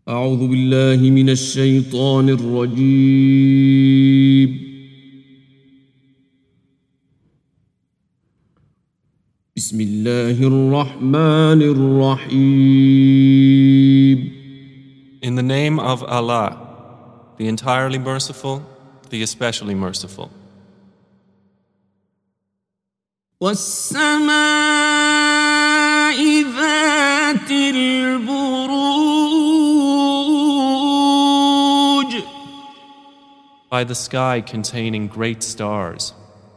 أعوذ بالله من الشيطان الرجيم. بسم الله الرحمن الرحيم. In the name of Allah, the entirely merciful, the especially merciful. والسماء ذات البروج. By the sky containing great stars.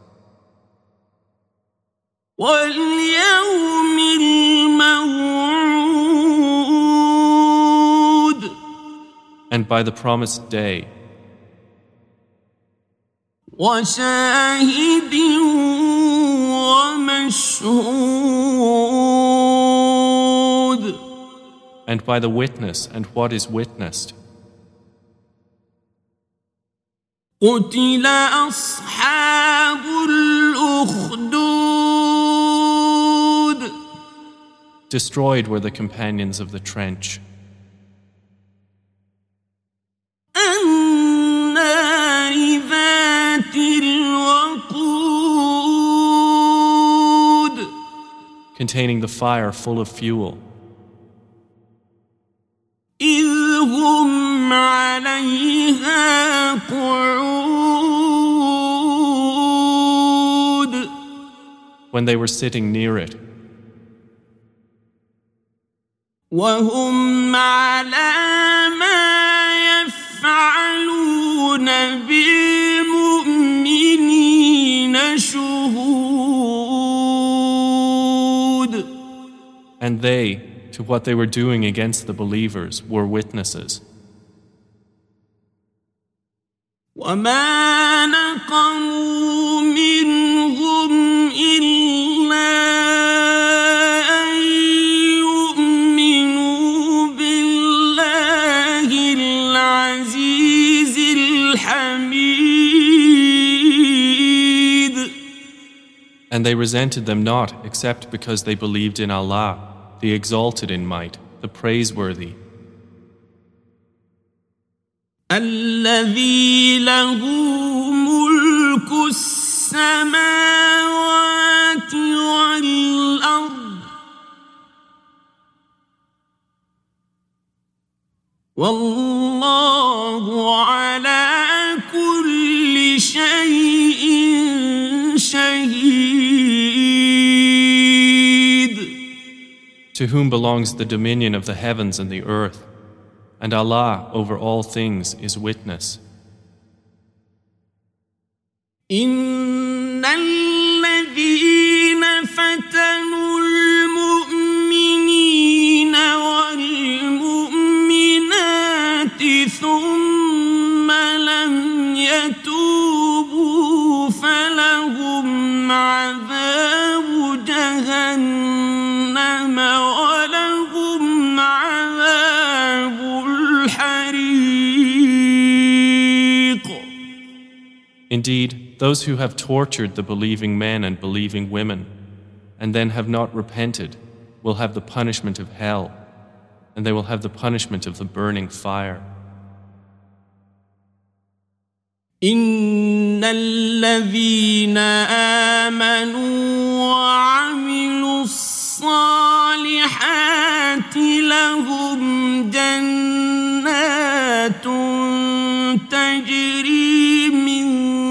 واليوم الموعود. And by the promised day. وشاهد ومشهود. And by the witness and what is witnessed. قتل أصحاب الأخدود. Destroyed were the companions of the trench. النار ذات الوقود. Containing the fire full of fuel. إذ هم عليها قعود. When they were sitting near it. وهم على ما يفعلون بالمؤمنين شهود. And they, to what they were doing against the believers, were witnesses. وما نقموا منهم إلا أن يؤمنوا بالله العزيز الحميد. And they resented them not except because they believed in Allah, the exalted in might, the praiseworthy. الذي له ملك السماوات والأرض والله على كل شيء شهيد. To whom belongs the dominion of the heavens and the earth, and Allah over all things is witness. إن الذين فتنوا المؤمنين والمؤمنات ثم لم يتوبوا فلهم عذاب جهنم ولهم عذاب الحريق. Indeed, those who have tortured the believing men and believing women, and then have not repented, will have the punishment of hell, and they will have the punishment of the burning fire. إن الذين آمنوا وعملوا الصالحات لهم جنات تجري من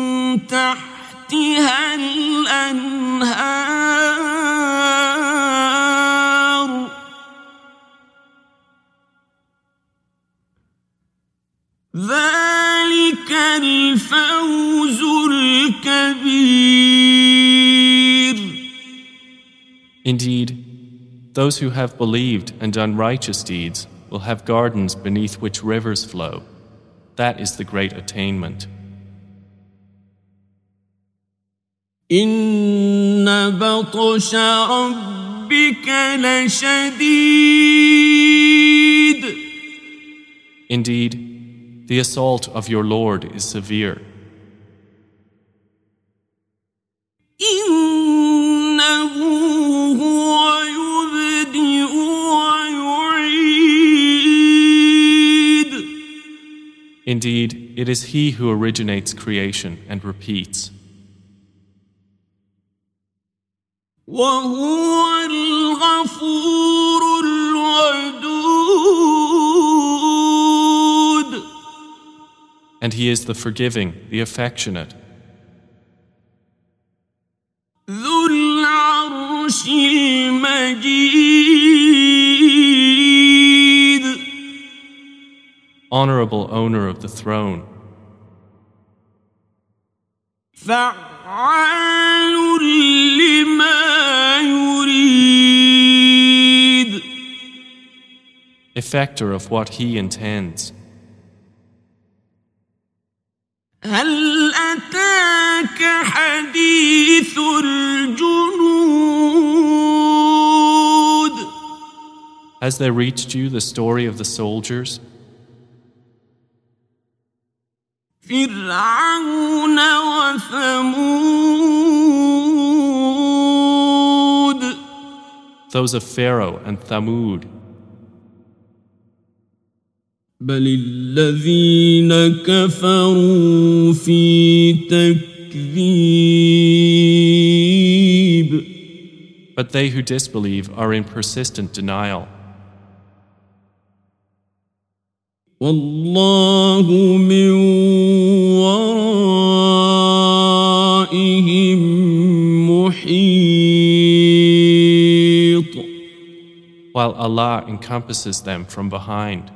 تحتها الأنهار ذلك الفوز الكبير. Indeed, those who have believed and done righteous deeds will have gardens beneath which rivers flow. That is the great attainment. إن بطش ربك لشديد. Indeed, the assault of your Lord is severe. إنه هو يبدئ ويعيد. Indeed, it is He who originates creation and repeats. وهو الغفور الودود. And He is the forgiving, the affectionate, ذو العرش المجيد. honorable owner of the throne, فعال لما يريد. effector of what He intends. هل أتاك حديث الجنود. Has there reached you the story of the soldiers? فرعون وثمود. Those of Pharaoh and Thamud. بل الذين كفروا في تكذيب. But they who disbelieve are in persistent denial. والله من ورائهم محيط. While Allah encompasses them from behind.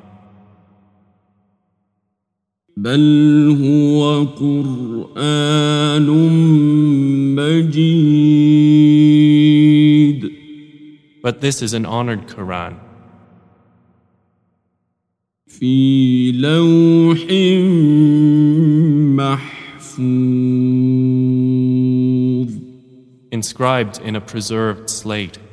بل هو قرآن مجيد. But this is an honored Quran. في لوح محفوظ. Inscribed in a preserved slate.